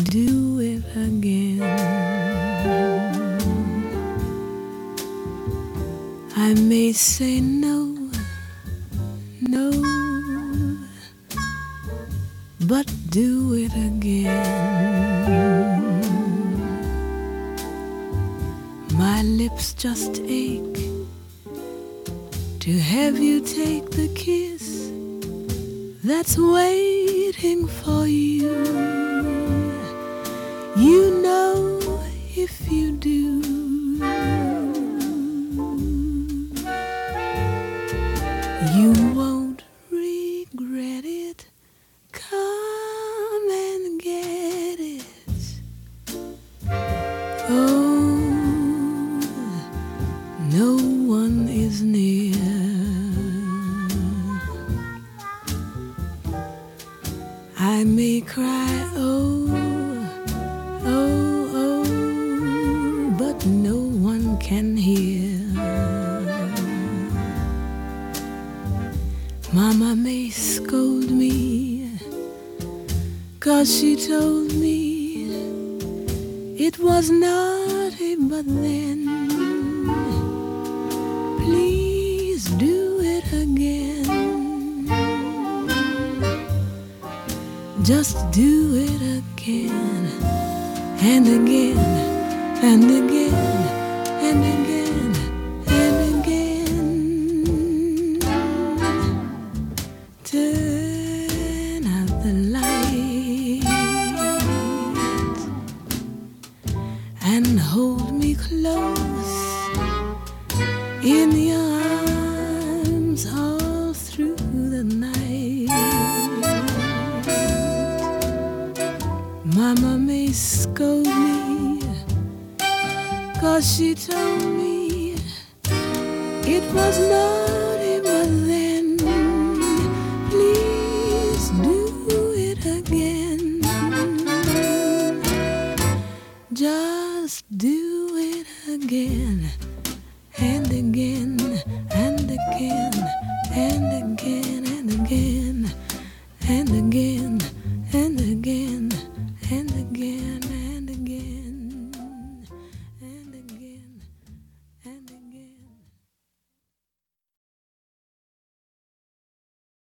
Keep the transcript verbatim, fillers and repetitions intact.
do it again. I may say no, no, but do it again. My lips just ache to have you take the kiss that's waiting for you. You know if you do, you won't regret it. Come and get it. Oh, no one is near. I may cry, oh, oh, oh, but no one can hear. Mama may scold me, 'cause she told me it was naughty, but then please do it again. Just do it again and again and again and again and again. Turn out the light and hold me close in your arms all through the night. Mama may scold me, 'cause she told me it was naughty, but then please do it again. Just do it again and again and again and again and again and again.